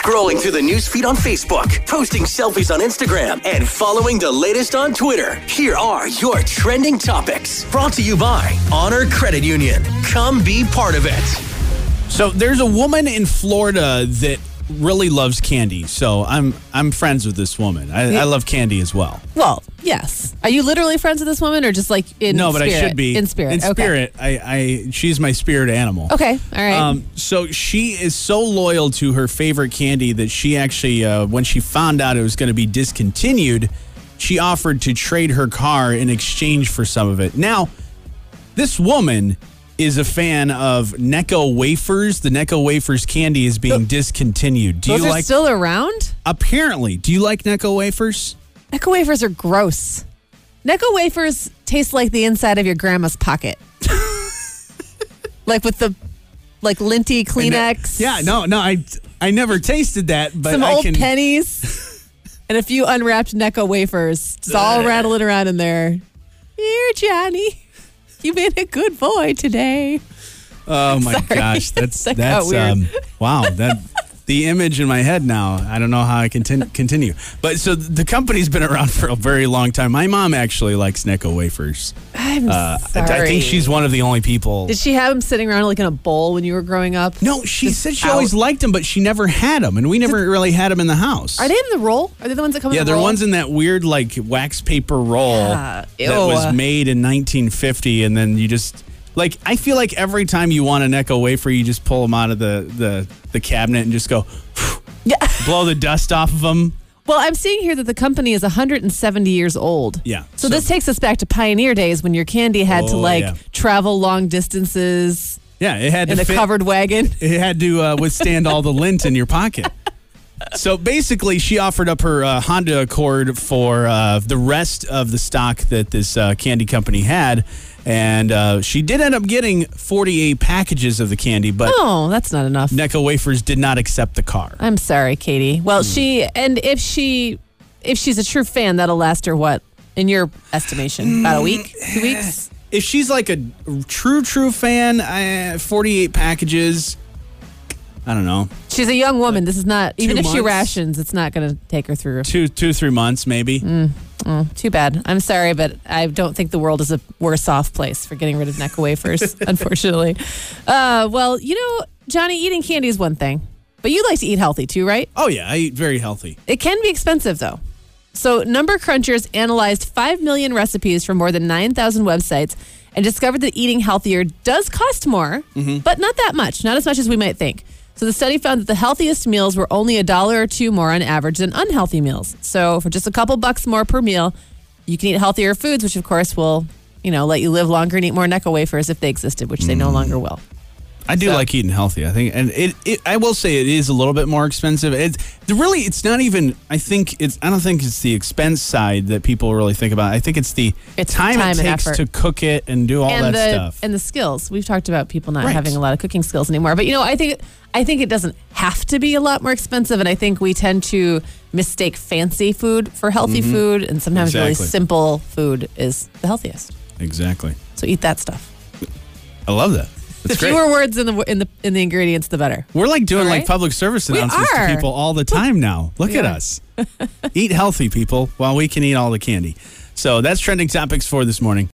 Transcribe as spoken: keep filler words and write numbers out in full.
Scrolling through the newsfeed on Facebook, posting selfies on Instagram, and following the latest on Twitter. Here are your trending topics. Brought to you by Honor Credit Union. Come be part of it. So there's a woman in Florida that really loves candy. So I'm I'm friends with this woman. I, yeah. I love candy as well. Well, yes. Are you literally friends with this woman, or just like in no? But spirit? I should be in spirit. In okay. spirit, I, I she's my spirit animal. Okay, all right. Um, so she is so loyal to her favorite candy that she actually, uh, when she found out it was going to be discontinued, she offered to trade her car in exchange for some of it. Now, this woman is a fan of Necco wafers. The Necco wafers candy is being discontinued. Do Those you are like? Still around? Apparently. Do you like Necco wafers? Necco wafers are gross. Necco wafers taste like the inside of your grandma's pocket. Like with the like linty Kleenex. Yeah, no, no, I I never tasted that, but some I old can... pennies and a few unwrapped Necco wafers. It's all rattling around in there. Here, Johnny. You made a good boy today. Oh my Sorry. gosh, that's that that's um, weird. wow. That the image in my head now. I don't know how I can continue. continue. But so the company's been around for a very long time. My mom actually likes Necco wafers. I'm uh, sorry. I, I think she's one of the only people. Did she have them sitting around like in a bowl when you were growing up? No, she Just said she out? always liked them, but she never had them, and we never really had them in the house. Are they in the roll? Are they the ones that come Yeah, in the they're roll? ones in that weird like wax paper roll Yeah. that Ew. was made in nineteen fifty, and then you just like I feel like every time you want a Necco wafer, you just pull them out of the the, the cabinet and just go Yeah. blow the dust off of them. Well, I'm seeing here that the company is one hundred seventy years old. Yeah. So, So- this takes us back to pioneer days when your candy had to Oh, like yeah. travel long distances Yeah, it had in to a fit, covered wagon. It had to uh, withstand all the lint in your pocket. So basically, she offered up her uh, Honda Accord for uh, the rest of the stock that this uh, candy company had. And uh, she did end up getting forty-eight packages of the candy, but Oh, that's not enough. Necco Wafers did not accept the car. I'm sorry, Katie. Well, Hmm. she and if she if she's a true fan, that'll last her what in your estimation? About a week, two weeks. If she's like a true, true fan, uh, forty-eight packages, I don't know, She's a young woman. This is not even if she months? rations, it's not going to take her through. two, two, three months maybe. Oh, too bad. I'm sorry, but I don't think the world is a worse off place for getting rid of Necco wafers, unfortunately. Uh, well, you know, Johnny, eating candy is one thing, but you like to eat healthy too, right? Oh yeah, I eat very healthy. It can be expensive, though. So, Number Crunchers analyzed five million recipes from more than nine thousand websites and discovered that eating healthier does cost more, Mm-hmm. but not that much, not as much as we might think. So, the study found that the healthiest meals were only a dollar or two more on average than unhealthy meals. So, for just a couple bucks more per meal, you can eat healthier foods, which, of course, will, you know, let you live longer and eat more Necco wafers if they existed, which they no longer will. I do So- like eating healthy. I think, and it, it, I will say it is a little bit more expensive. It's really, it's not even. I think it's. I don't think it's the expense side that people really think about. I think it's the It's the time, time it and takes effort. to cook it and do all and that the stuff. and the skills. We've talked about people not Right. having a lot of cooking skills anymore. But you know, I think I think it doesn't have to be a lot more expensive, and I think we tend to mistake fancy food for healthy food, and sometimes really Exactly. simple food is the healthiest. Exactly. So eat that stuff. I love that. That's the great. fewer words in the in the in the ingredients, the better. We're like doing All like right. public service We announcements are. to people all the time now. Look We at are. us. Eat healthy, people, while we can eat all the candy. So that's trending topics for this morning.